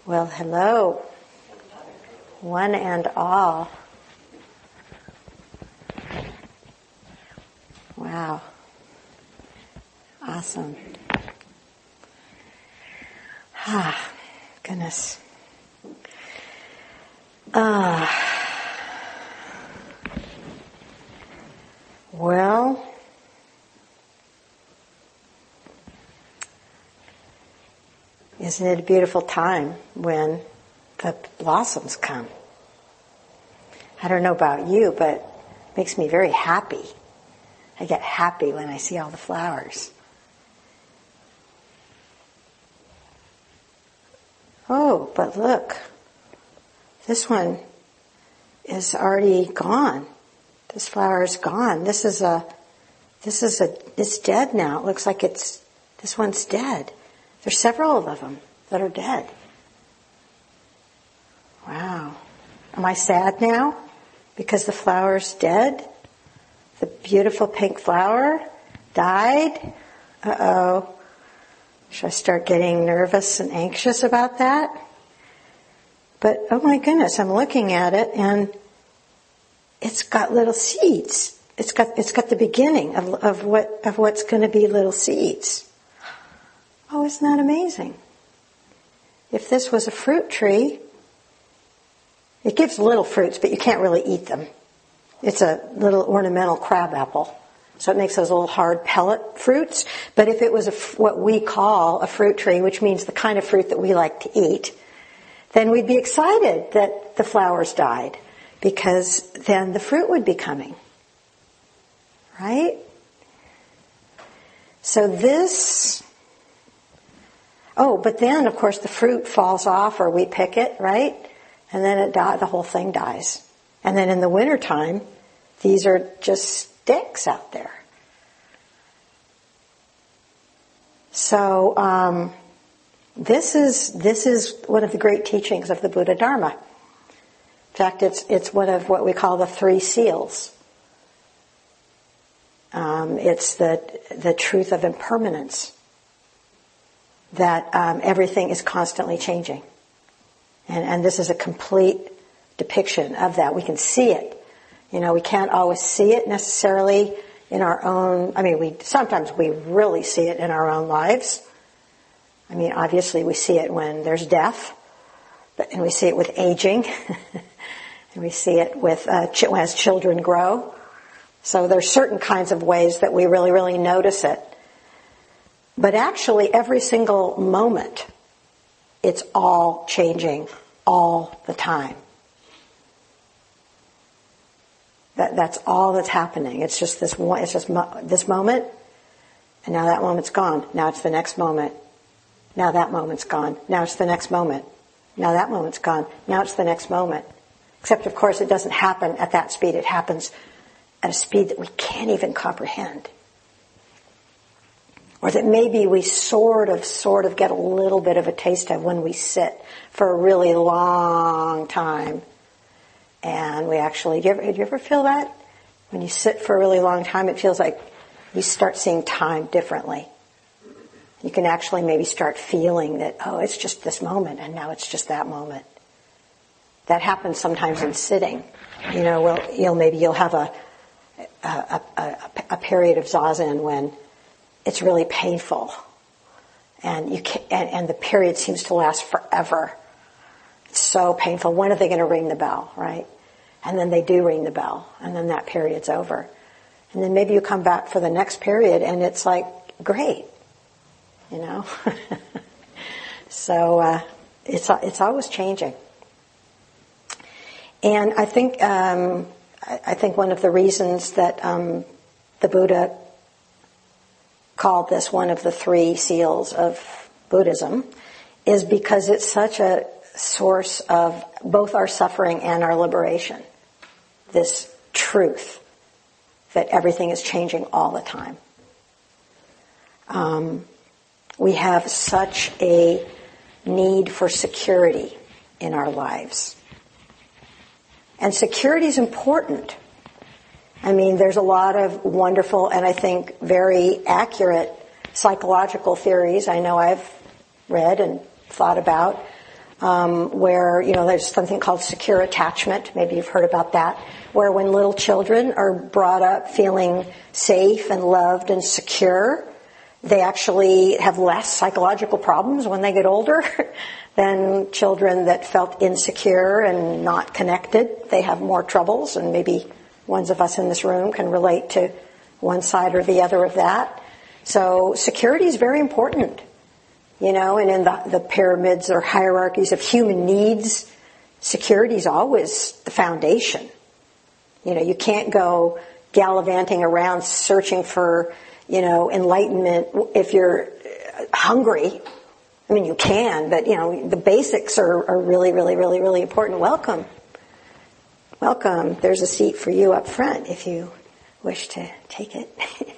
Well, hello, one and all. Wow. Awesome. Goodness. Well, isn't it a beautiful time when the blossoms come? I don't know about you, but it makes me very happy. I get happy when I see all the flowers. Oh, but look, this one is already gone. This flower is gone. It's dead now. It looks like this one's dead. There's several of them that are dead. Wow. Am I sad now because the flower's dead? The beautiful pink flower died? Uh-oh. Should I start getting nervous and anxious about that? But, oh my goodness, I'm looking at it and it's got little seeds. It's got the beginning of what's going to be little seeds. Oh, isn't that amazing? If this was a fruit tree, it gives little fruits, but you can't really eat them. It's a little ornamental crabapple. So it makes those little hard pellet fruits. But if it was what we call a fruit tree, which means the kind of fruit that we like to eat, then we'd be excited that the flowers died, because then the fruit would be coming. Right? So but then, of course, the fruit falls off, or we pick it, right? And then the whole thing dies. And then in the wintertime, these are just sticks out there. So this is one of the great teachings of the Buddha Dharma. In fact, it's one of what we call the three seals. It's the truth of impermanence, that everything is constantly changing. And this is a complete depiction of that. We can see it. We can't always see it necessarily in our own, sometimes we really see it in our own lives. Obviously we see it when there's death, and we see it with aging, and we see it with as children grow. So there's certain kinds of ways that we really, really notice it. But actually every single moment, it's all changing all the time. That's all that's happening. It's just this moment, and now that moment's gone. Now it's the next moment. Now that moment's gone. Now it's the next moment. Now that moment's gone. Now it's the next moment. Except, of course, it doesn't happen at that speed. It happens at a speed that we can't even comprehend. Or that maybe we sort of get a little bit of a taste of when we sit for a really long time. And we actually, do you ever feel that? When you sit for a really long time, it feels like you start seeing time differently. You can actually maybe start feeling that, it's just this moment, and now it's just that moment. That happens sometimes in sitting. Maybe you'll have a period of zazen when it's really painful, and the period seems to last forever. It's so painful. When are they going to ring the bell, right? And then they do ring the bell, and then that period's over. And then maybe you come back for the next period, and it's like, great, So it's always changing. And I think one of the reasons that the Buddha called this one of the three seals of Buddhism is because it's such a source of both our suffering and our liberation. This truth that everything is changing all the time. We have such a need for security in our lives. And security is important. There's a lot of wonderful and I think very accurate psychological theories I know I've read and thought about where, there's something called secure attachment. Maybe you've heard about that, where when little children are brought up feeling safe and loved and secure, they actually have less psychological problems when they get older than children that felt insecure and not connected. They have more troubles, and maybe ones of us in this room can relate to one side or the other of that. So security is very important. And in the pyramids or hierarchies of human needs, security is always the foundation. You can't go gallivanting around searching for, enlightenment if you're hungry. I mean, you can, but, the basics are really, really, really, really important. Welcome. Welcome. There's a seat for you up front if you wish to take it.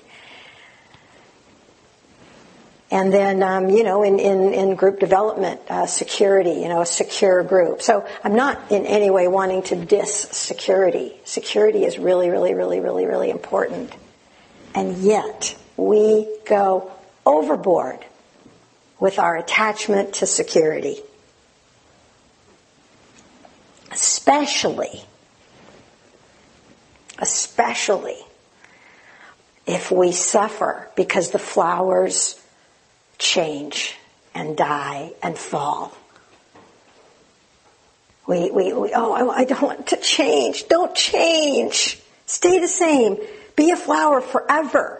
And then, in group development, security, a secure group. So I'm not in any way wanting to diss security. Security is really, really, really, really, really important. And yet, we go overboard with our attachment to security. Especially if we suffer because the flowers change and die and fall. I don't want to change. Don't change. Stay the same. Be a flower forever.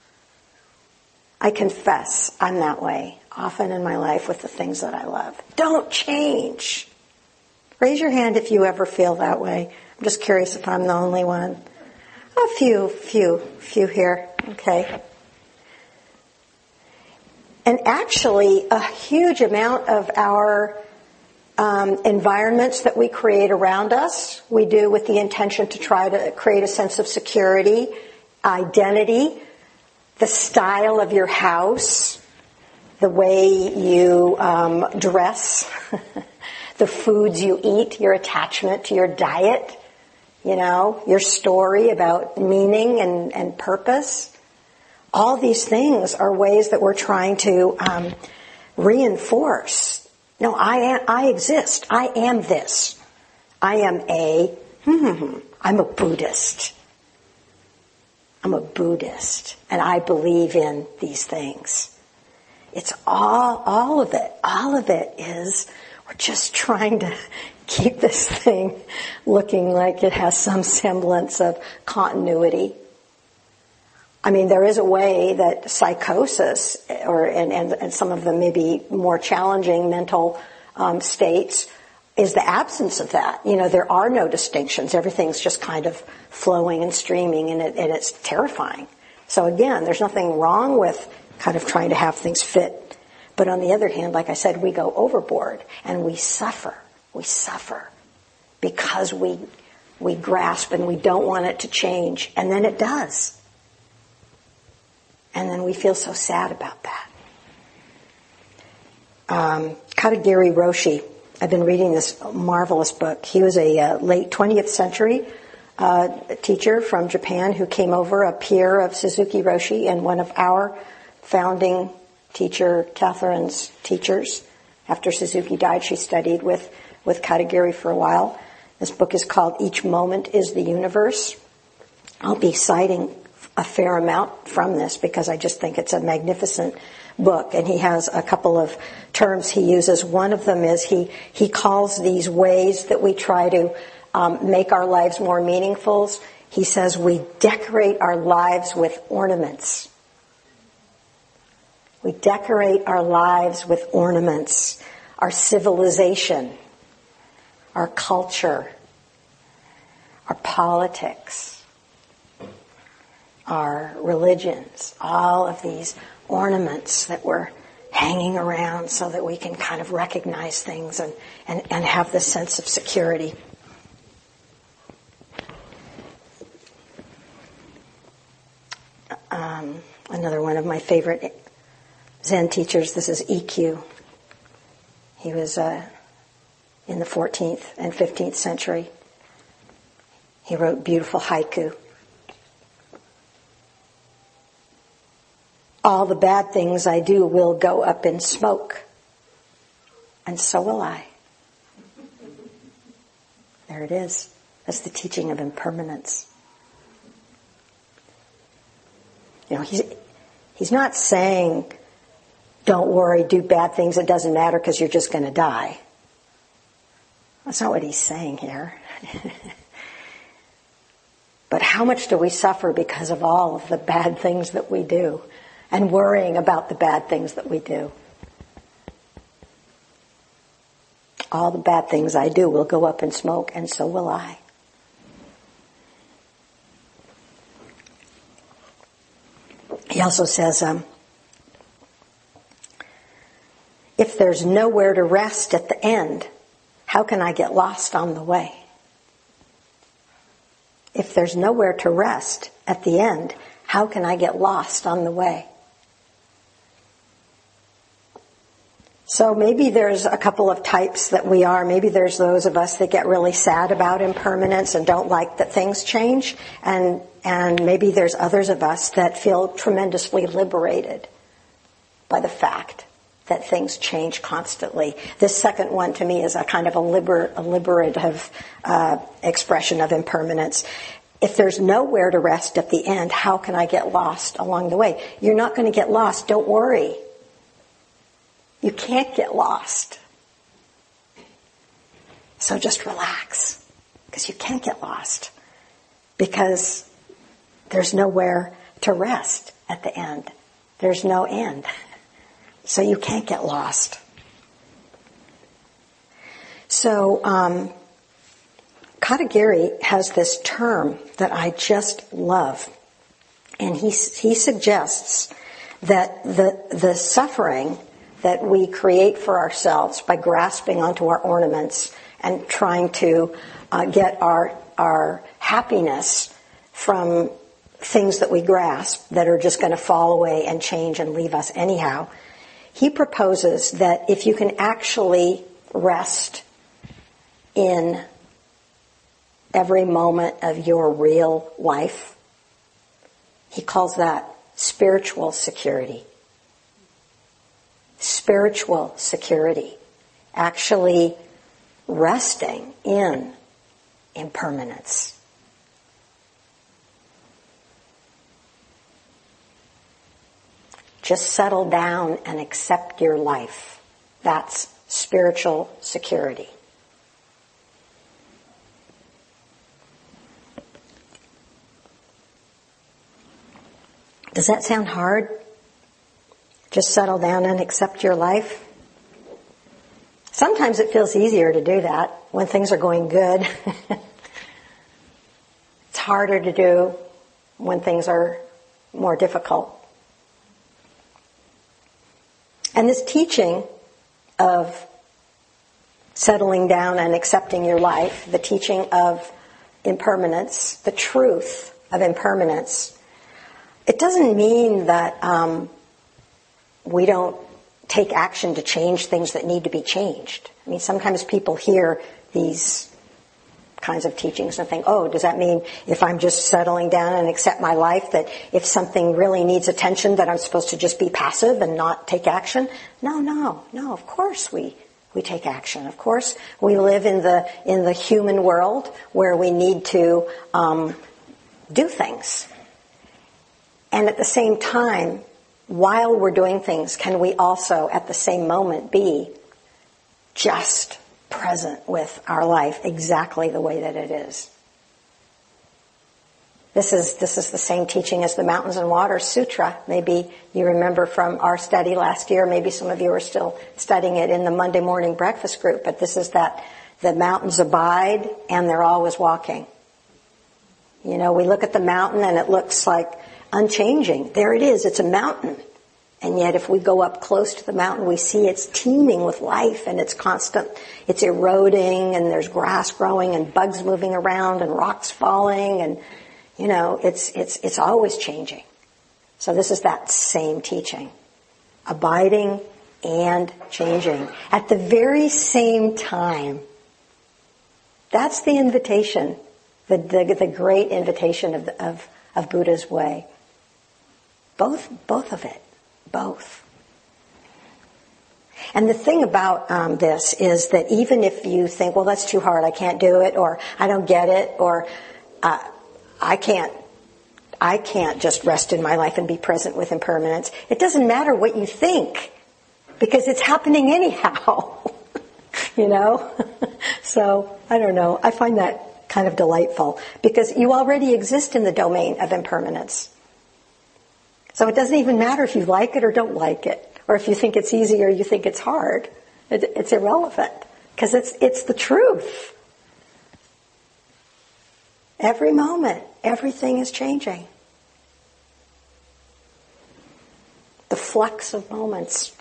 I confess I'm that way often in my life with the things that I love. Don't change. Raise your hand if you ever feel that way. I'm just curious if I'm the only one. A few here. Okay. And actually, a huge amount of our environments that we create around us, we do with the intention to try to create a sense of security, identity, the style of your house, the way you dress, the foods you eat, your attachment to your diet, your story about meaning and purpose. All these things are ways that we're trying to reinforce. No, I exist. I am this. I am I'm a Buddhist. I'm a Buddhist, and I believe in these things. It's all of it. All of it is we're just trying to keep this thing looking like it has some semblance of continuity. I mean, there is a way that psychosis and some of the maybe more challenging mental states is the absence of that. There are no distinctions. Everything's just kind of flowing and streaming, and it's terrifying. So again, there's nothing wrong with kind of trying to have things fit. But on the other hand, like I said, we go overboard and we suffer. We suffer because we grasp and we don't want it to change, and then it does. And then we feel so sad about that. Katagiri Roshi, I've been reading this marvelous book. He was a late 20th century teacher from Japan who came over, a peer of Suzuki Roshi and one of our founding teacher, Catherine's teachers. After Suzuki died, she studied with Katagiri for a while. This book is called Each Moment is the Universe. I'll be citing a fair amount from this because I just think it's a magnificent book, and he has a couple of terms he uses. One of them is he calls these ways that we try to make our lives more meaningful. He says we decorate our lives with ornaments. We decorate our lives with ornaments. Our civilization, our culture, our politics, our religions, all of these ornaments that we're hanging around so that we can kind of recognize things and have this sense of security. Another one of my favorite Zen teachers, this is EQ. He was in the 14th and 15th century. He wrote beautiful haiku. All the bad things I do will go up in smoke, and so will I. There it is. That's the teaching of impermanence. You know, he's not saying, don't worry, do bad things, it doesn't matter because you're just going to die. That's not what he's saying here. But how much do we suffer because of all of the bad things that we do and worrying about the bad things that we do? All the bad things I do will go up in smoke, and so will I. He also says, if there's nowhere to rest at the end, how can I get lost on the way? If there's nowhere to rest at the end, how can I get lost on the way? So maybe there's a couple of types that we are. Maybe there's those of us that get really sad about impermanence and don't like that things change. And maybe there's others of us that feel tremendously liberated by the fact that things change constantly. This second one to me is a kind of a liberative expression of impermanence. If there's nowhere to rest at the end, how can I get lost along the way? You're not going to get lost. Don't worry. You can't get lost. So just relax, because you can't get lost, because there's nowhere to rest at the end. There's no end. So you can't get lost. So Katagiri has this term that I just love. And he suggests that the suffering that we create for ourselves by grasping onto our ornaments and trying to get our happiness from things that we grasp that are just going to fall away and change and leave us anyhow. He proposes that if you can actually rest in every moment of your real life, he calls that spiritual security. Spiritual security. Actually resting in impermanence. Just settle down and accept your life. That's spiritual security. Does that sound hard? Just settle down and accept your life? Sometimes it feels easier to do that when things are going good. It's harder to do when things are more difficult. And this teaching of settling down and accepting your life, the teaching of impermanence, the truth of impermanence, it doesn't mean that we don't take action to change things that need to be changed. I mean, sometimes people hear these kinds of teachings and think, oh, does that mean if I'm just settling down and accept my life, that if something really needs attention, that I'm supposed to just be passive and not take action? No, of course we take action. Of course we live in the human world where we need to do things. And at the same time, while we're doing things, can we also at the same moment be just present with our life exactly the way that it is? This is the same teaching as the Mountains and Waters Sutra. Maybe you remember from our study last year, maybe some of you are still studying it in the Monday morning breakfast group, but this is that the mountains abide and they're always walking. You know, we look at the mountain and it looks like unchanging. There it is. It's a mountain. And yet if we go up close to the mountain, we see it's teeming with life and it's constant. It's eroding and there's grass growing and bugs moving around and rocks falling and, you know, it's always changing. So this is that same teaching. Abiding and changing at the very same time. That's the invitation, the great invitation of Buddha's way. Both of it. Both. And the thing about this is that even if you think, well, that's too hard, I can't do it, or I don't get it, or I can't just rest in my life and be present with impermanence. It doesn't matter what you think, because it's happening anyhow. You know? So, I don't know. I find that kind of delightful, because you already exist in the domain of impermanence. So it doesn't even matter if you like it or don't like it, or if you think it's easy or you think it's hard. It's irrelevant, because it's the truth. Every moment, everything is changing. The flux of moments.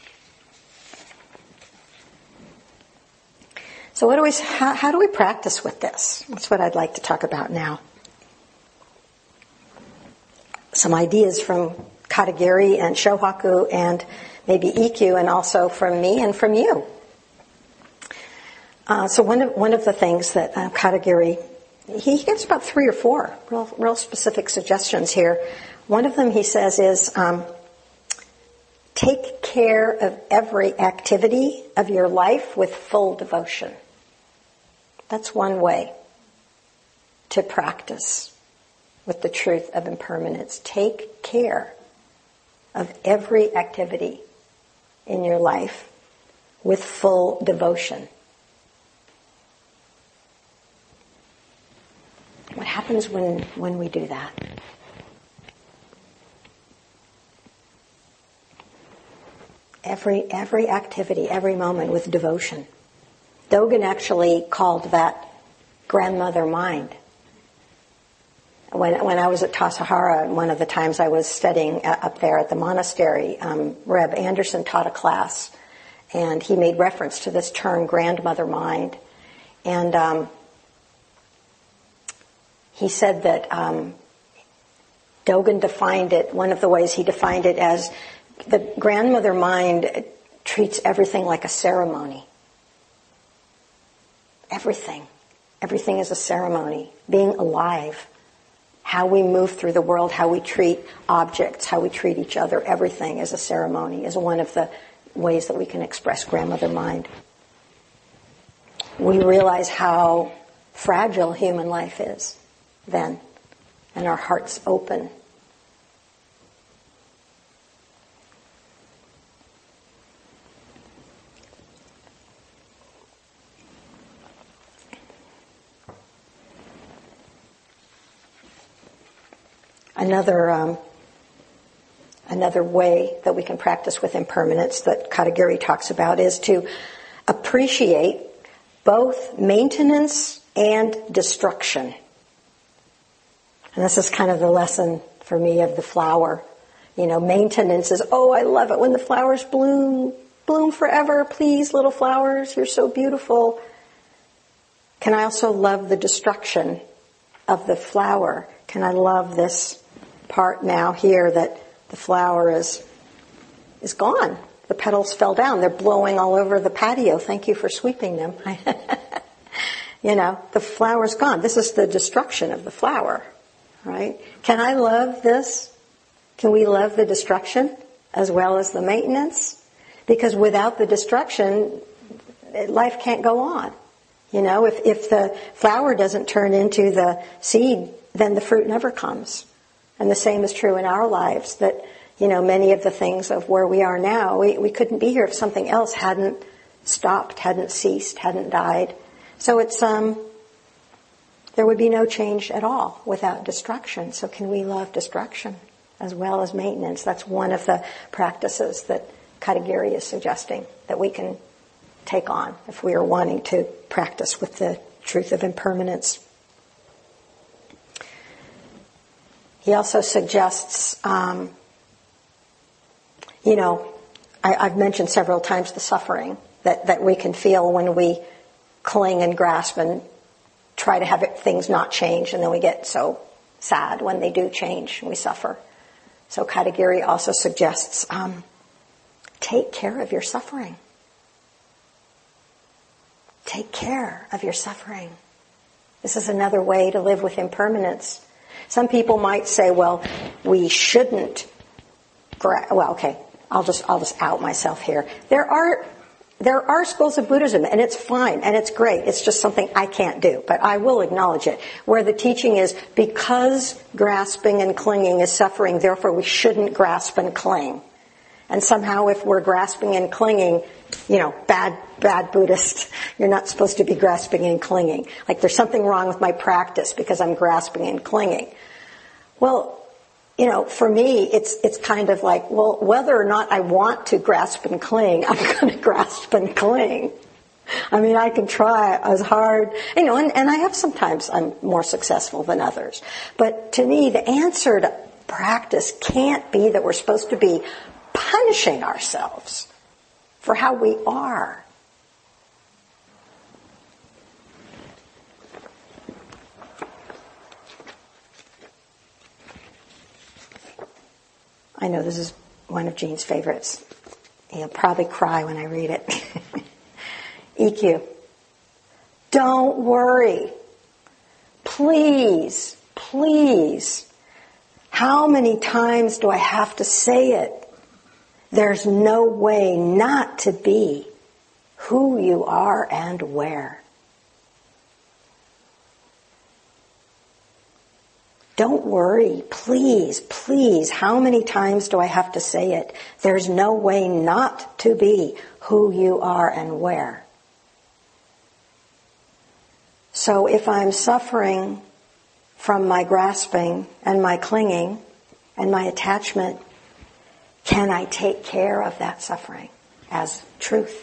So how do we practice with this? That's what I'd like to talk about now. Some ideas from Katagiri and Shohaku and maybe Ikkyu, and also from me and from you. So one of the things that Katagiri, he gives about 3 or 4 real specific suggestions here. One of them, he says, is take care of every activity of your life with full devotion. That's one way to practice with the truth of impermanence. Take care of every activity in your life with full devotion. What happens when we do that? Every activity, every moment with devotion. Dogen actually called that grandmother mind. When I was at Tassajara, one of the times I was studying up there at the monastery, Reb Anderson taught a class, and he made reference to this term, grandmother mind. And he said that Dogen defined it, one of the ways he defined it as the grandmother mind treats everything like a ceremony. Everything. Everything is a ceremony. Being alive. How we move through the world, how we treat objects, how we treat each other, everything is a ceremony, is one of the ways that we can express grandmother mind. We realize how fragile human life is then, and our hearts open. Another way that we can practice with impermanence that Katagiri talks about is to appreciate both maintenance and destruction. And this is kind of the lesson for me of the flower. You know, maintenance is, oh, I love it when the flowers bloom forever. Please, little flowers, you're so beautiful. Can I also love the destruction of the flower? Can I love this part now here that the flower is gone? The petals fell down. They're blowing all over the patio. Thank you for sweeping them. You know, the flower's gone. This is the destruction of the flower, right? Can I love this? Can we love the destruction as well as the maintenance? Because without the destruction, life can't go on. You know, if the flower doesn't turn into the seed, then the fruit never comes. And the same is true in our lives, that, you know, many of the things of where we are now, we couldn't be here if something else hadn't stopped, hadn't ceased, hadn't died. So it's, there would be no change at all without destruction. So can we love destruction as well as maintenance? That's one of the practices that Katagiri is suggesting that we can take on if we are wanting to practice with the truth of impermanence. He also suggests, you know, I've mentioned several times the suffering that we can feel when we cling and grasp and try to have things not change, and then we get so sad when they do change and we suffer. So Katagiri also suggests, take care of your suffering. Take care of your suffering. This is another way to live with impermanence. Some people might say, well, we shouldn't, I'll just out myself here. There are schools of Buddhism, and it's fine, and it's great. It's just something I can't do, but I will acknowledge it, where the teaching is because grasping and clinging is suffering, therefore we shouldn't grasp and cling. And somehow if we're grasping and clinging, bad Buddhist, you're not supposed to be grasping and clinging. Like there's something wrong with my practice because I'm grasping and clinging. Well, for me, it's kind of like, well, whether or not I want to grasp and cling, I'm going to grasp and cling. I mean, I can try as hard, and I have sometimes I'm more successful than others. But to me, the answer to practice can't be that we're supposed to be punishing ourselves for how we are. I know this is one of Jean's favorites. He'll probably cry when I read it. EQ. Don't worry. Please, please. How many times do I have to say it? There's no way not to be who you are and where. Don't worry, please, please. How many times do I have to say it? There's no way not to be who you are and where. So if I'm suffering from my grasping and my clinging and my attachment, can I take care of that suffering as truth?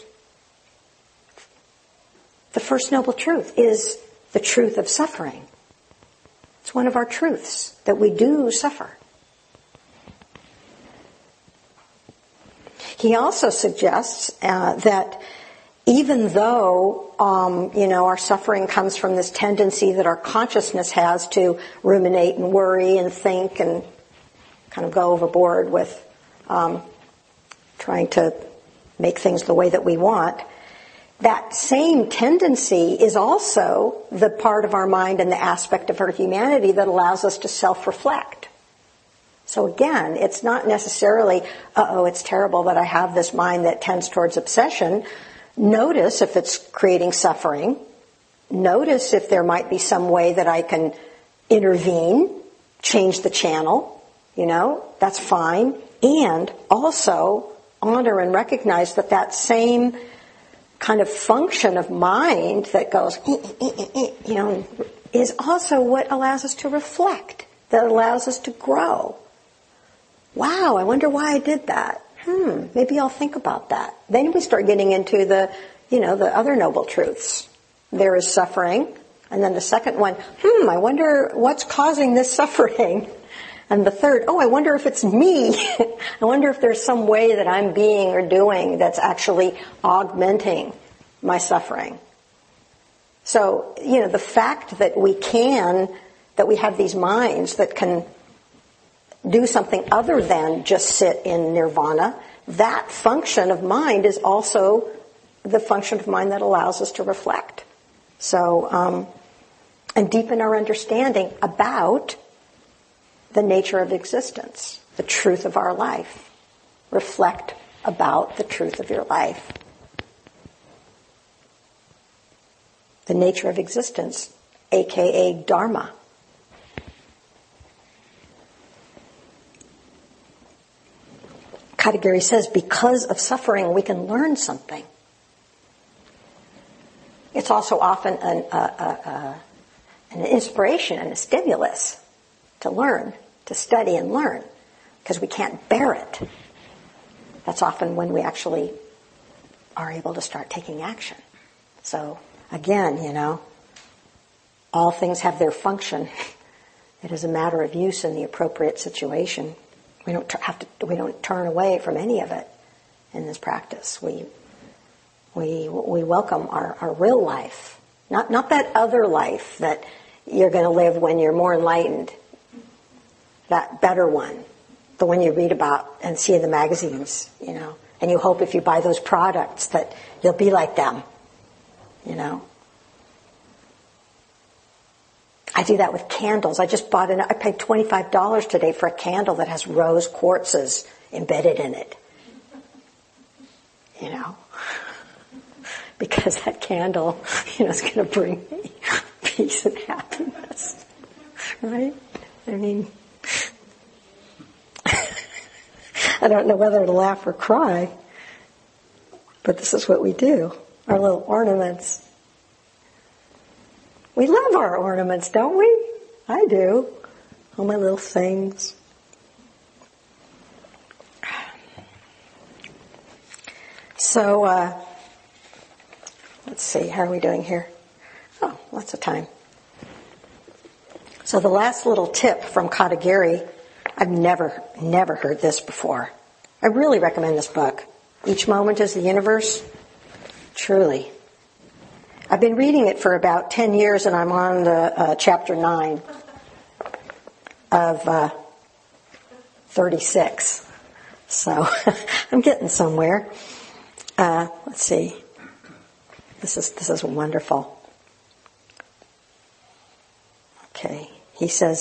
The First Noble Truth is the truth of suffering. It's one of our truths, that we do suffer. He also suggests that even though, our suffering comes from this tendency that our consciousness has to ruminate and worry and think and kind of go overboard with trying to make things the way that we want, that same tendency is also the part of our mind and the aspect of our humanity that allows us to self-reflect. So again, it's not necessarily, it's terrible that I have this mind that tends towards obsession. Notice if it's creating suffering. Notice if there might be some way that I can intervene, change the channel, that's fine. And also honor and recognize that same kind of function of mind that goes, is also what allows us to reflect, that allows us to grow. Wow, I wonder why I did that. Maybe I'll think about that. Then we start getting into the other noble truths. There is suffering. And then the second one, I wonder what's causing this suffering. And the third, I wonder if it's me. I wonder if there's some way that I'm being or doing that's actually augmenting my suffering. So, the fact that we have these minds that can do something other than just sit in nirvana, that function of mind is also the function of mind that allows us to reflect. So, and deepen our understanding about the nature of existence, the truth of our life. Reflect about the truth of your life. The nature of existence, aka Dharma. Katagiri says, because of suffering, we can learn something. It's also often an inspiration and a stimulus to learn, to study and learn, because we can't bear it. That's often when we actually are able to start taking action. So, again, all things have their function. It is a matter of use in the appropriate situation. We don't turn away from any of it in this practice. We welcome our real life, not that other life that you're going to live when you're more enlightened. That better one, the one you read about and see in the magazines, and you hope if you buy those products that you'll be like them, I do that with candles. I paid $25 today for a candle that has rose quartzes embedded in it. because that candle, is going to bring me peace and happiness, right? I mean, I don't know whether to laugh or cry, but this is what we do. Our little ornaments. We love our ornaments, don't we? I do. All my little things. So, let's see, how are we doing here? Oh, lots of time. So the last little tip from Katagiri, I've never heard this before. I really recommend this book. Each Moment is the Universe. Truly. I've been reading it for about 10 years and I'm on the chapter 9 of 36. So I'm getting somewhere. Let's see. This is wonderful. Okay. He says,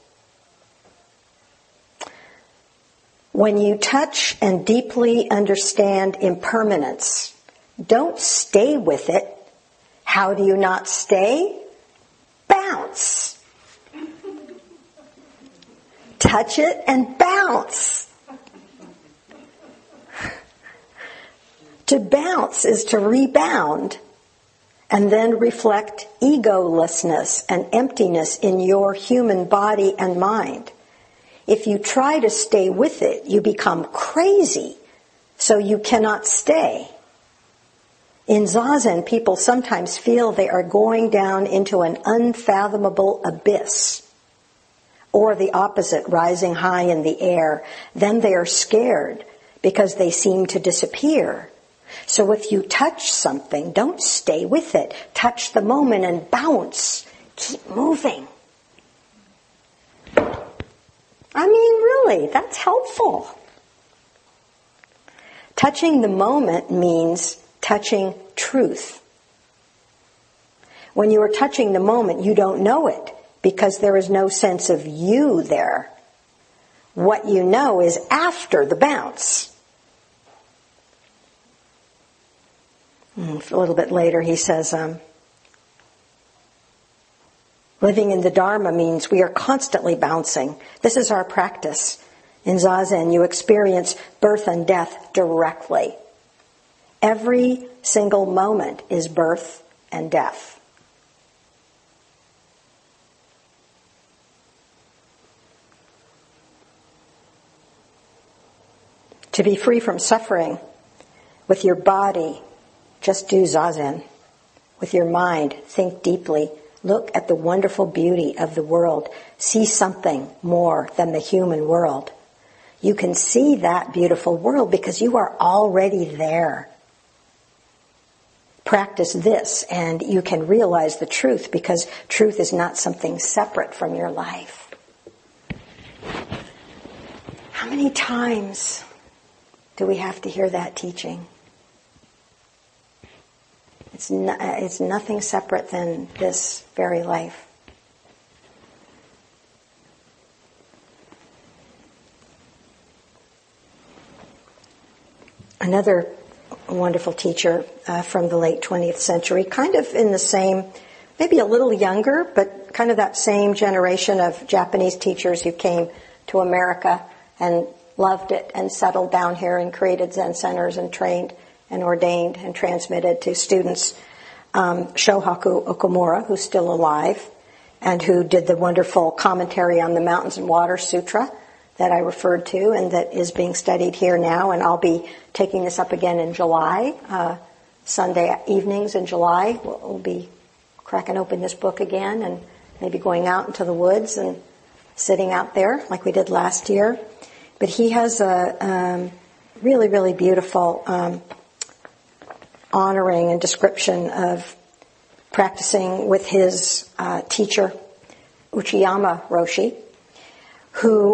when you touch and deeply understand impermanence, don't stay with it. How do you not stay? Bounce. Touch it and bounce. To bounce is to rebound and then reflect egolessness and emptiness in your human body and mind. If you try to stay with it, you become crazy, so you cannot stay. In Zazen, people sometimes feel they are going down into an unfathomable abyss, or the opposite, rising high in the air. Then they are scared because they seem to disappear. So if you touch something, don't stay with it. Touch the moment and bounce. Keep moving. I mean, really, that's helpful. Touching the moment means touching truth. When you are touching the moment, you don't know it because there is no sense of you there. What you know is after the bounce. A little bit later he says, living in the Dharma means we are constantly bouncing. This is our practice. In Zazen, you experience birth and death directly. Every single moment is birth and death. To be free from suffering with your body, just do Zazen. With your mind, think deeply. Look at the wonderful beauty of the world. See something more than the human world. You can see that beautiful world because you are already there. Practice this and you can realize the truth because truth is not something separate from your life. How many times do we have to hear that teaching? It's nothing separate than this very life. Another wonderful teacher from the late 20th century, kind of in the same, maybe a little younger, but kind of that same generation of Japanese teachers who came to America and loved it and settled down here and created Zen centers and trained and ordained and transmitted to students. Shohaku Okumura, who's still alive, and who did the wonderful commentary on the Mountains and Water Sutra that I referred to and that is being studied here now. And I'll be taking this up again in July. Sunday evenings in July, we'll be cracking open this book again and maybe going out into the woods and sitting out there like we did last year. But he has a really, really beautiful honoring and description of practicing with his teacher, Uchiyama Roshi, who,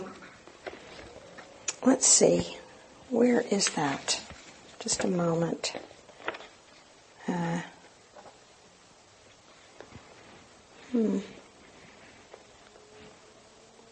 let's see, where is that? Just a moment.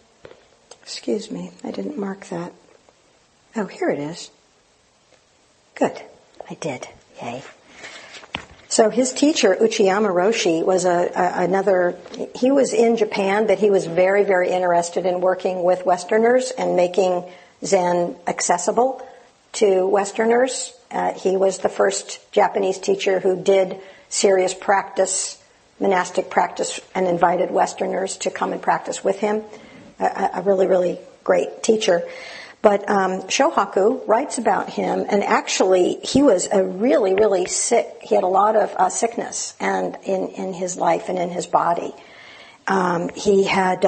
Excuse me, I didn't mark that. Oh, here it is. Good. I did. Yay. So his teacher, Uchiyama Roshi, was he was in Japan, but he was very, very interested in working with Westerners and making Zen accessible to Westerners. He was the first Japanese teacher who did serious practice, monastic practice, and invited Westerners to come and practice with him. A really, really great teacher. But Shohaku writes about him, and actually he was a really, really sick. He had a lot of sickness and in his life and in his body. He had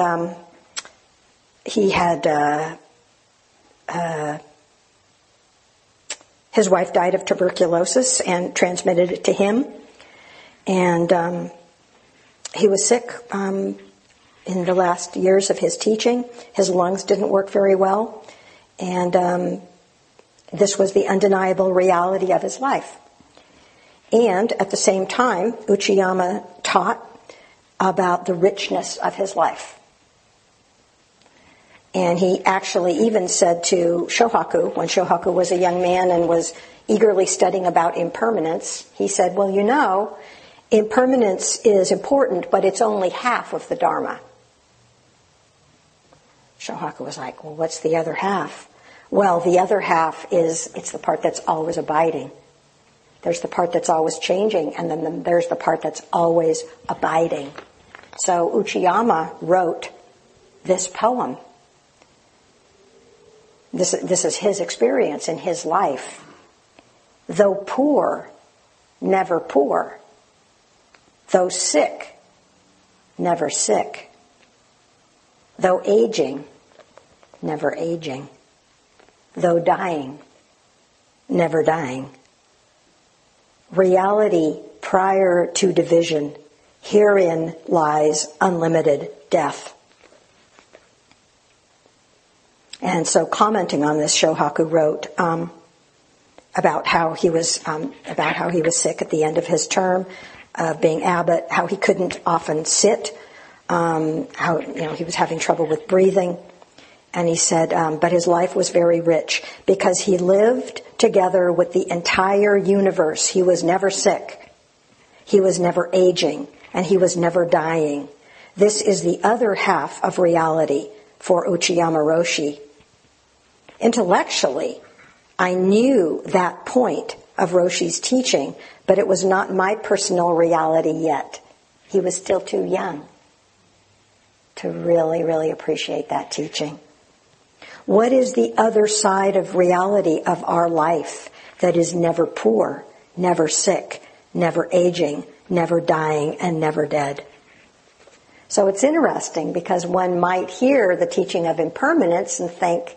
his wife died of tuberculosis and transmitted it to him, and he was sick in the last years of his teaching. His lungs didn't work very well. And this was the undeniable reality of his life. And at the same time, Uchiyama taught about the richness of his life. And he actually even said to Shohaku, when Shohaku was a young man and was eagerly studying about impermanence, he said, well, you know, impermanence is important, but it's only half of the Dharma. Shohaku was like, well, what's the other half? Well, the other half it's the part that's always abiding. There's the part that's always changing, and then there's the part that's always abiding. So Uchiyama wrote this poem. This is his experience in his life. Though poor, never poor. Though sick, never sick. Though aging, never aging. Though dying, never dying. Reality prior to division, herein lies unlimited death. And so, commenting on this, Shohaku wrote about how he was sick at the end of his term of being abbot, how he couldn't often sit, how he was having trouble with breathing. And he said, but his life was very rich because he lived together with the entire universe. He was never sick. He was never aging. And he was never dying. This is the other half of reality for Uchiyama Roshi. Intellectually, I knew that point of Roshi's teaching, but it was not my personal reality yet. He was still too young to really, really appreciate that teaching. What is the other side of reality of our life that is never poor, never sick, never aging, never dying, and never dead? So it's interesting because one might hear the teaching of impermanence and think,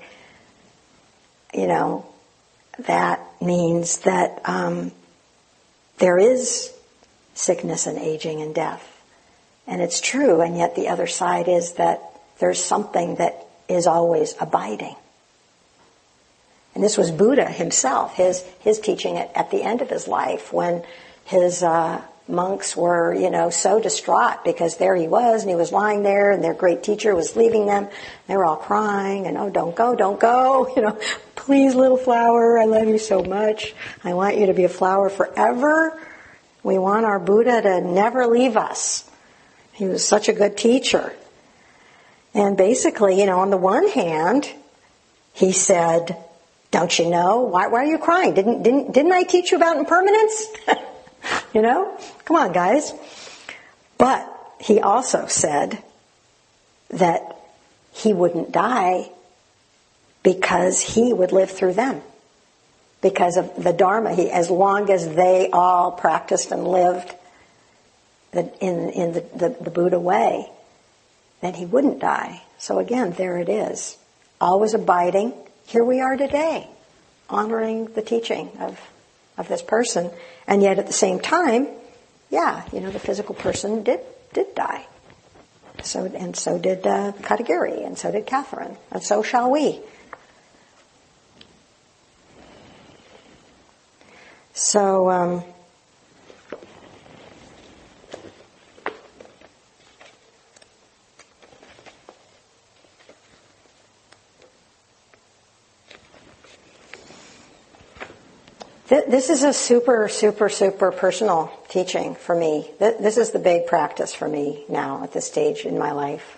that means that there is sickness and aging and death. And it's true, and yet the other side is that there's something that is always abiding. And this was Buddha himself, his teaching at the end of his life when his monks were, so distraught because there he was and he was lying there and their great teacher was leaving them. They were all crying and, oh, don't go, please, little flower, I love you so much. I want you to be a flower forever. We want our Buddha to never leave us. He was such a good teacher. And basically, on the one hand, he said, don't you know? Why are you crying? Didn't I teach you about impermanence? Come on, guys. But he also said that he wouldn't die because he would live through them. Because of the Dharma, as long as they all practiced and lived in the Buddha way, then he wouldn't die. So again, there it is. Always abiding. Here we are today, honoring the teaching of this person. And yet at the same time, the physical person did die. So did Katagiri, and so did Catherine, and so shall we. So, This is a super, super, super personal teaching for me. This is the big practice for me now at this stage in my life.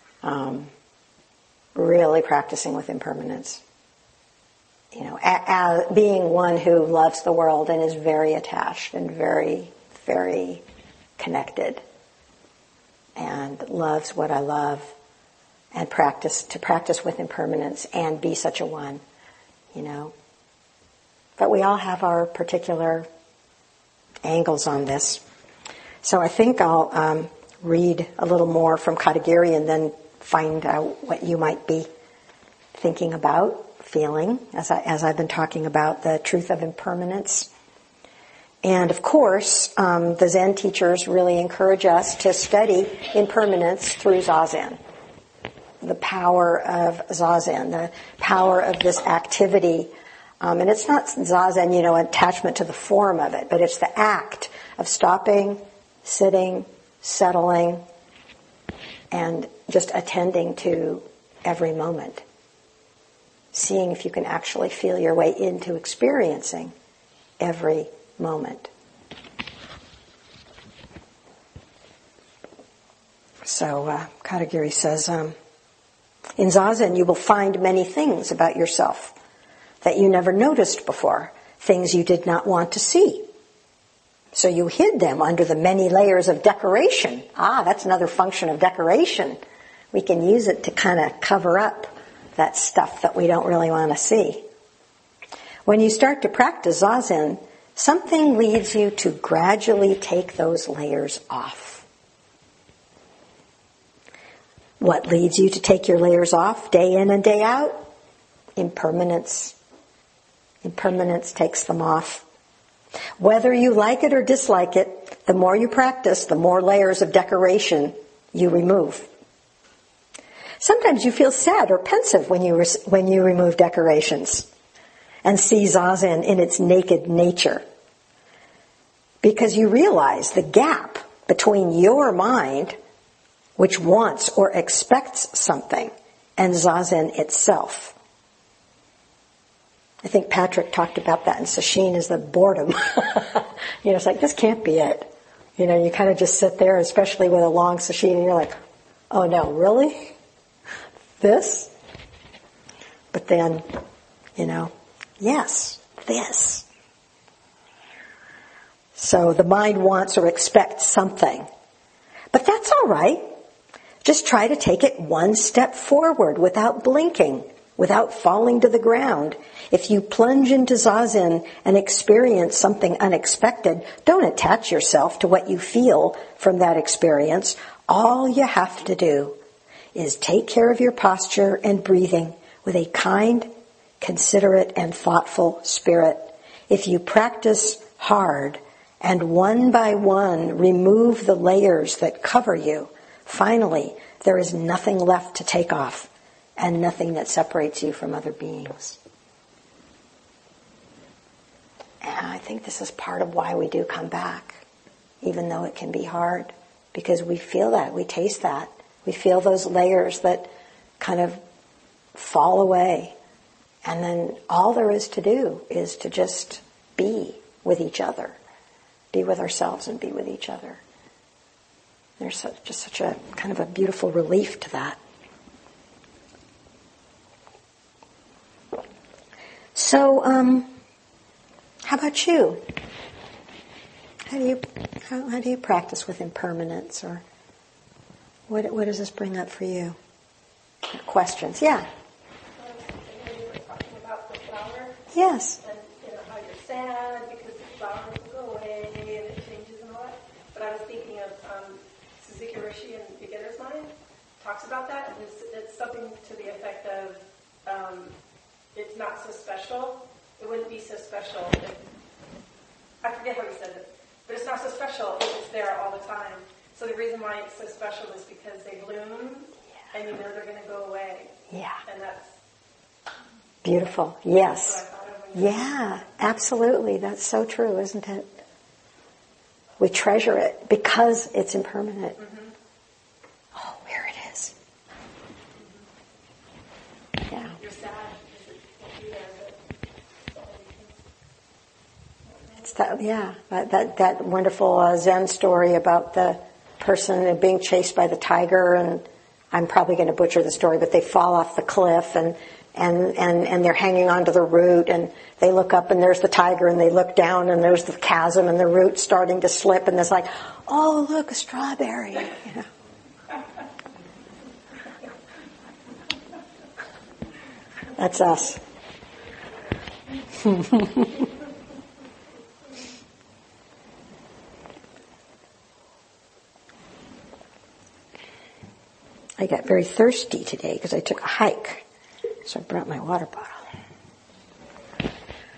Really practicing with impermanence. You know, as being one who loves the world and is very attached and very, very connected and loves what I love, and practice with impermanence and be such a one, you know. But we all have our particular angles on this. So I think I'll read a little more from Katagiri and then find out what you might be thinking about, feeling, as I've been talking about the truth of impermanence. And of course, the Zen teachers really encourage us to study impermanence through Zazen. The power of Zazen, the power of this activity. And it's not Zazen, you know, attachment to the form of it, but it's the act of stopping, sitting, settling, and just attending to every moment. Seeing if you can actually feel your way into experiencing every moment. So Katagiri says, in Zazen you will find many things about yourself that you never noticed before, things you did not want to see. So you hid them under the many layers of decoration. That's another function of decoration. We can use it to kind of cover up that stuff that we don't really want to see. When you start to practice Zazen, something leads you to gradually take those layers off. What leads you to take your layers off day in and day out? Impermanence. Impermanence takes them off. Whether you like it or dislike it, the more you practice, the more layers of decoration you remove. Sometimes you feel sad or pensive when you remove decorations and see Zazen in its naked nature, because you realize the gap between your mind, which wants or expects something, and Zazen itself. I think Patrick talked about that in Sesshin as the boredom. You know, it's like, this can't be it. You know, you kind of just sit there, especially with a long Sesshin, and you're like, oh no, really? This? But then, you know, yes, this. So the mind wants or expects something. But that's all right. Just try to take it one step forward without blinking, without falling to the ground. If you plunge into Zazen and experience something unexpected, don't attach yourself to what you feel from that experience. All you have to do is take care of your posture and breathing with a kind, considerate, and thoughtful spirit. If you practice hard and one by one remove the layers that cover you, finally there is nothing left to take off and nothing that separates you from other beings. And I think this is part of why we do come back, even though it can be hard, because we feel that, we taste that. We feel those layers that kind of fall away. And then all there is to do is to just be with each other. Be with ourselves and be with each other. There's just such a kind of a beautiful relief to that. So, how about you? How do you practice with impermanence, or what does this bring up for you? Questions? Yeah. You were talking about the flower. Yes. And how you're sad because the flower will go away and it changes and all that. But I was thinking of Suzuki Roshi in Beginner's Mind talks about that. And it's something to the effect of it's not so special. It wouldn't be so special if, I forget how he said it, but it's not so special if it's there all the time. So the reason why it's so special is because they bloom, and you know they're going to go away. Yeah. And that's Beautiful. Yes. what I thought of when you Yeah, absolutely. That's so true, isn't it? We treasure it because it's impermanent. Mm-hmm. Oh, here it is. Yeah. You're sad because it won't be there, but That wonderful Zen story about the person being chased by the tiger, and I'm probably going to butcher the story, but they fall off the cliff and they're hanging onto the root, and they look up and there's the tiger, and they look down and there's the chasm and the root starting to slip, and it's like, oh, look, a strawberry. That's us. I got very thirsty today because I took a hike, so I brought my water bottle.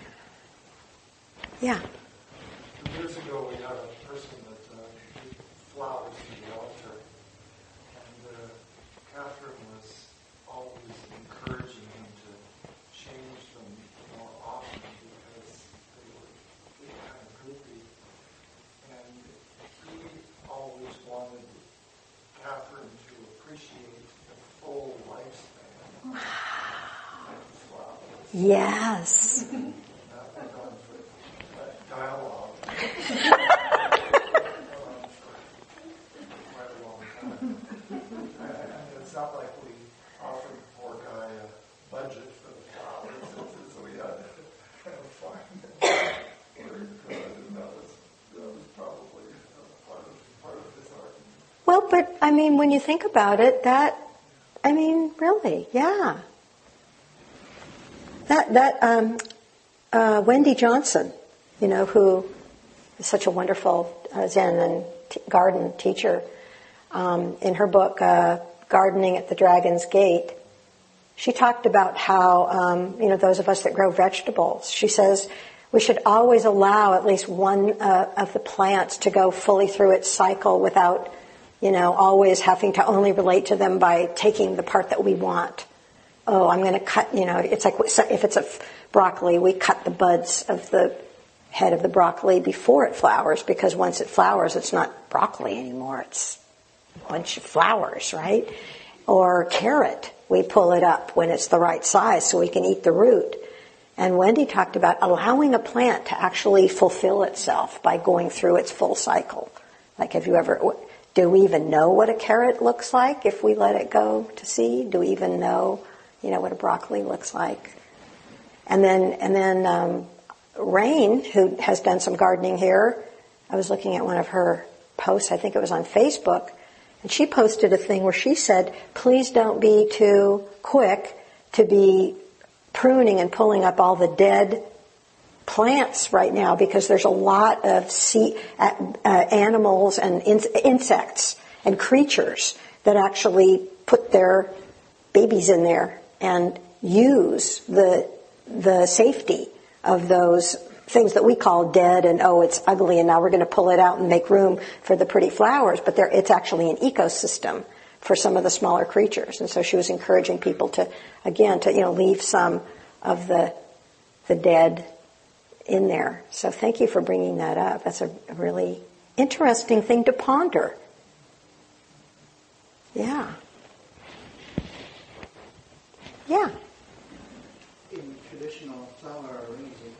Yeah. Years ago, we had a person that did flowers to the altar, and Catherine was always encouraging him to change them more often because they were kind of goofy, and he always wanted Catherine to appreciate the full lifespan of flowers. Yes. That went on for dialogue. Quite a long time. And it's not like we offered the poor guy a budget for the flowers, so we had to kind of find it very good, and that was probably part of his argument. Well, but, I mean, when you think about it, really, yeah. Wendy Johnson, who is such a wonderful Zen and garden teacher, in her book, Gardening at the Dragon's Gate, she talked about how, those of us that grow vegetables, she says we should always allow at least one of the plants to go fully through its cycle without, always having to only relate to them by taking the part that we want. Oh, I'm going to cut, it's like if it's a broccoli, we cut the buds of the head of the broccoli before it flowers, because once it flowers, it's not broccoli anymore. It's a bunch of flowers, right? Or carrot, we pull it up when it's the right size so we can eat the root. And Wendy talked about allowing a plant to actually fulfill itself by going through its full cycle. Like, do we even know what a carrot looks like if we let it go to seed? Do we even know, what a broccoli looks like? And then Rain, who has done some gardening here, I was looking at one of her posts, I think it was on Facebook, and she posted a thing where she said, please don't be too quick to be pruning and pulling up all the dead plants right now, because there's a lot of animals and insects and creatures that actually put their babies in there and use the safety of those things that we call dead, and it's ugly, and now we're going to pull it out and make room for the pretty flowers, but it's actually an ecosystem for some of the smaller creatures. And so she was encouraging people to leave some of the dead in there. So thank you for bringing that up. That's a really interesting thing to ponder. Yeah. Yeah. In traditional flower arranging,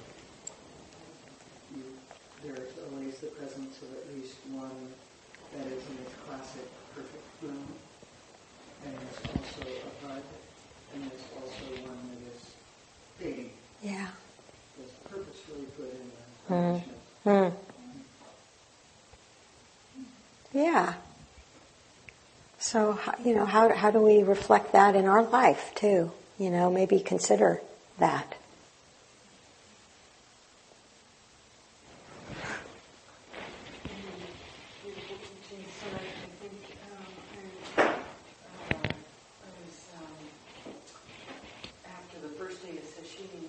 there's always the presence of at least one that is in its classic perfect bloom, and there's also a bud, and there's also one that is fading. Yeah. It's purposefully put in the arrangement. Yeah. So, how do we reflect that in our life too? Maybe consider that. After the first day of sesshin,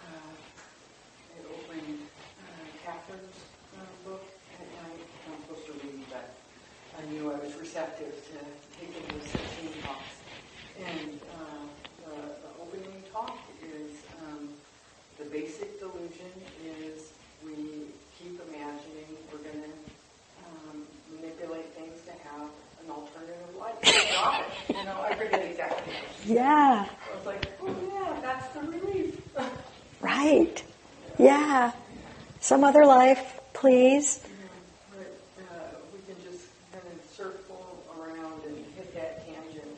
I opened Catherine's book at night. I'm supposed to read, but I knew I was receptive to taking those sesshin talks. And the opening talk is the basic delusion is we keep imagining we're going to manipulate things to have an alternative life. I forget exactly. Yeah. I was like, oh yeah, that's the relief. Right. Yeah. some other life, please. We can just kind of circle around and hit that tangent.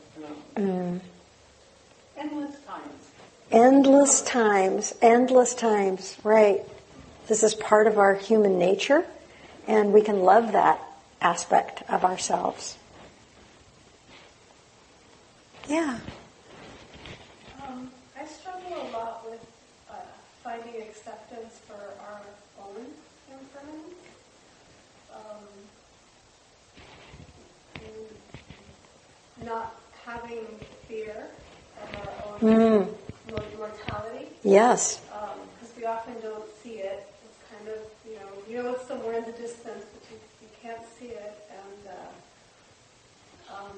Endless times, right. This is part of our human nature, and we can love that aspect of ourselves. Yeah. I struggle a lot with finding acceptance for our own impermanence. Not having fear of our own mortality. Yes. Because we often don't see it. It's kind of, it's somewhere in the distance, but you can't see it. And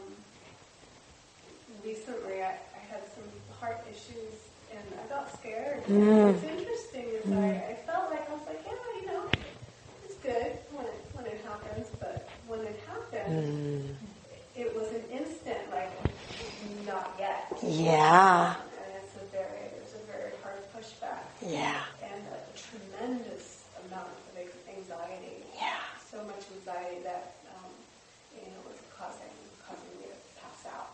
recently I had some heart issues and I got scared. What's interesting is I felt like, I was like, it's good when it happens, but when it happened, it was an instant, like, not yet. Yeah. And it's a very hard pushback. Yeah. And a tremendous amount of anxiety. Yeah. So much anxiety that, was causing me to pass out.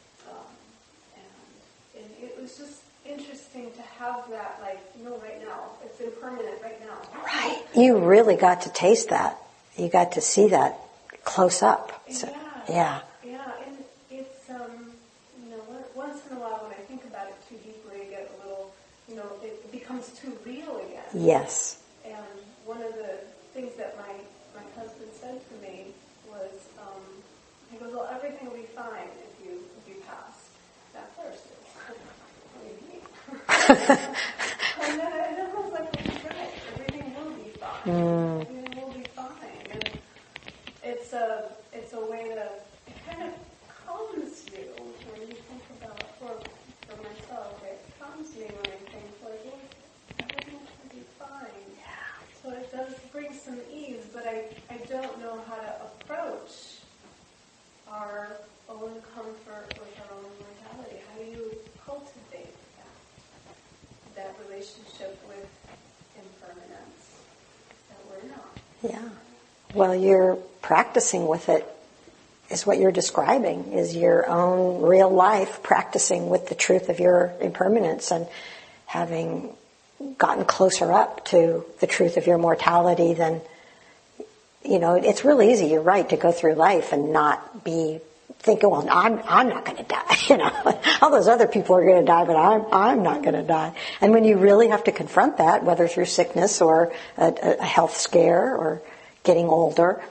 And it was just interesting to have that, like, right now. It's impermanent right now. Right. You really got to taste that. You got to see that close up. So, yeah. Yeah, and it's, once in a while when I think about it too deeply, I get a little, it becomes too real again. Yes. And one of the things that my husband said to me was, he goes, well, everything will be fine if you pass that first. What do you mean? And then I was like, well, he's right. Everything will be fine. Everything will be fine. And it's a way to, it kind of calms you when you think about, or for myself, it calms me when I think, like, well, everything will be fine. So it does bring some ease, but I don't know how to approach our own comfort with our own mortality. How do you cultivate that relationship with impermanence that we're not? Yeah. Well, you're practicing with it is what you're describing, is your own real life practicing with the truth of your impermanence and having gotten closer up to the truth of your mortality than, it's really easy, you're right, to go through life and not be thinking, well, I'm not going to die, all those other people are going to die, but I'm not going to die. And when you really have to confront that, whether through sickness or a health scare or getting older,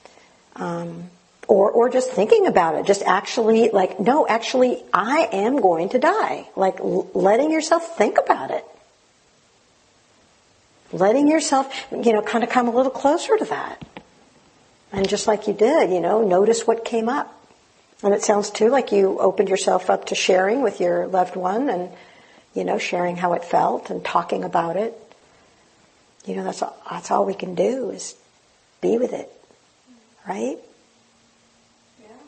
or just thinking about it, just actually like, no, actually, I am going to die. Like letting yourself think about it. Letting yourself, kind of come a little closer to that. And just like you did, notice what came up. And it sounds too like you opened yourself up to sharing with your loved one and, sharing how it felt and talking about it. That's all we can do is be with it. Right? Yeah.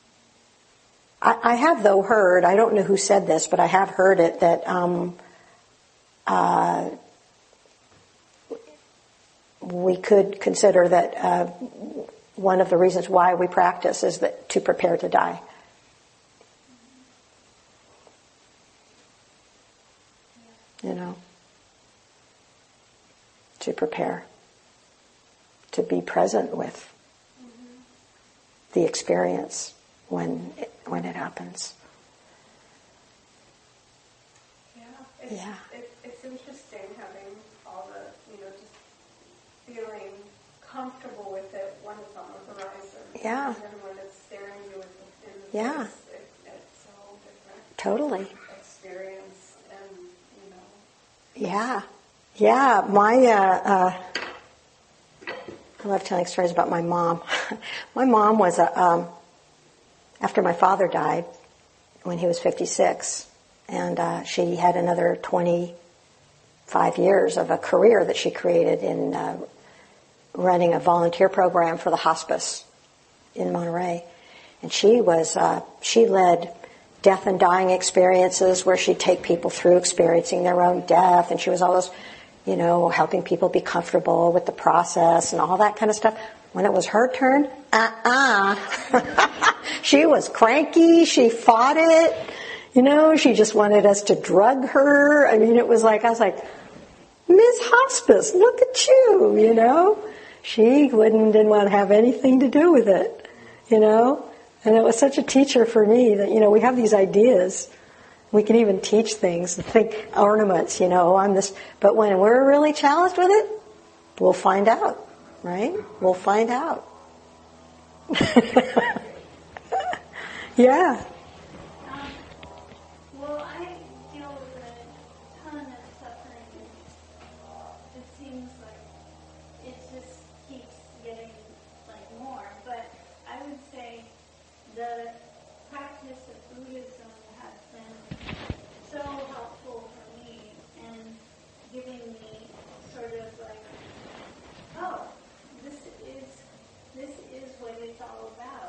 I have, though, heard, I don't know who said this, but I have heard it, that we could consider that one of the reasons why we practice is that to prepare to die. To prepare. To be present with the experience when it happens. Yeah. It's interesting having all the, just feeling comfortable with it when it's on the horizon. Yeah. And then when it's staring you in the Yeah. face, it's a whole different Totally. experience. And, Yeah. Yeah. I love telling stories about my mom. My mom was after my father died when he was 56, and she had another 25 years of a career that she created in running a volunteer program for the hospice in Monterey. And she led death and dying experiences where she'd take people through experiencing their own death, and she was always helping people be comfortable with the process and all that kind of stuff. When it was her turn, she was cranky, she fought it, she just wanted us to drug her. I mean, I was like, Ms. Hospice, look at you, She didn't want to have anything to do with it, And it was such a teacher for me that, we have these ideas. We can even teach things, think ornaments, on this. But when we're really challenged with it, we'll find out, right? We'll find out. Yeah. Well, I deal with a ton of suffering. It seems like it just keeps getting more. But I would say the practice of Buddhism has been so helpful for me in giving me sort of oh, this is what it's all about.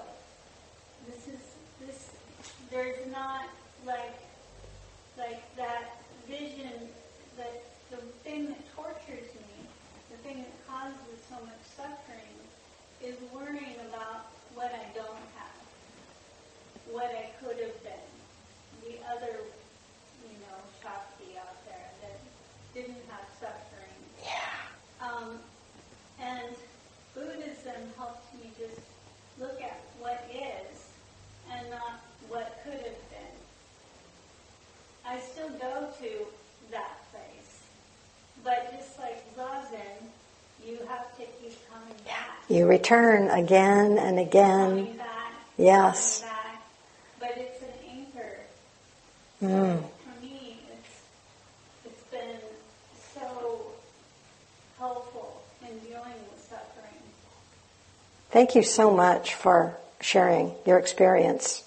There's not like that vision, that the thing that tortures me, the thing that causes so much suffering, is worrying about what I don't have, what I could have been, the other, Shakti out there that didn't have suffering. Yeah. And Buddhism helps me just look at what is and not what could have been. I still go to that place, but just like Zazen, you have to keep coming back. You return again and again. Coming back. Yes. Coming back. But it's an anchor. Mm. For me, it's been so helpful in dealing with suffering. Thank you so much for sharing your experience.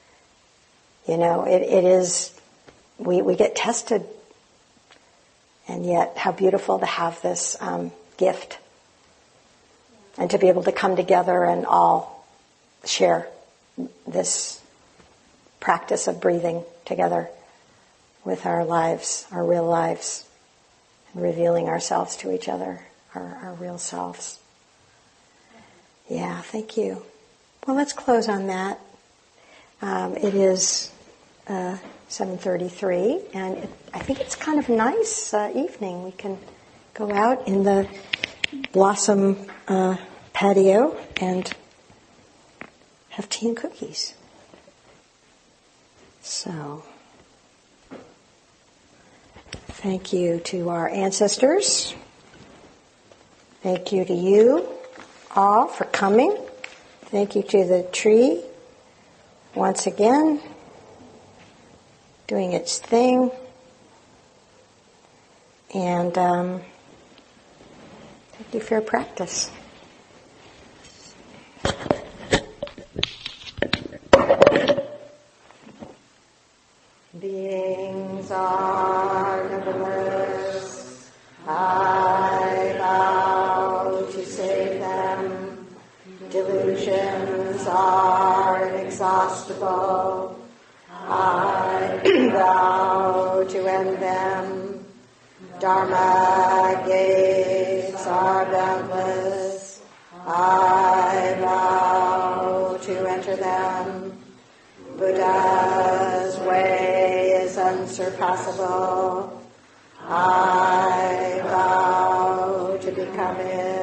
It is, we get tested, and yet how beautiful to have this gift and to be able to come together and all share this practice of breathing together with our lives, our real lives, and revealing ourselves to each other, our real selves. Yeah, thank you. Well, let's close on that. It is 7:33, and I think it's kind of a nice evening. We can go out in the blossom patio and have tea and cookies. So, thank you to our ancestors. Thank you to you all for coming. Thank you to the tree once again, doing its thing. And thank you for your practice. Beings are numberless. I vow to save them. Delusions are inexhaustible. I vow to end them. Dharma gates are boundless. I vow to enter them. Buddha's way is unsurpassable. I vow to become it.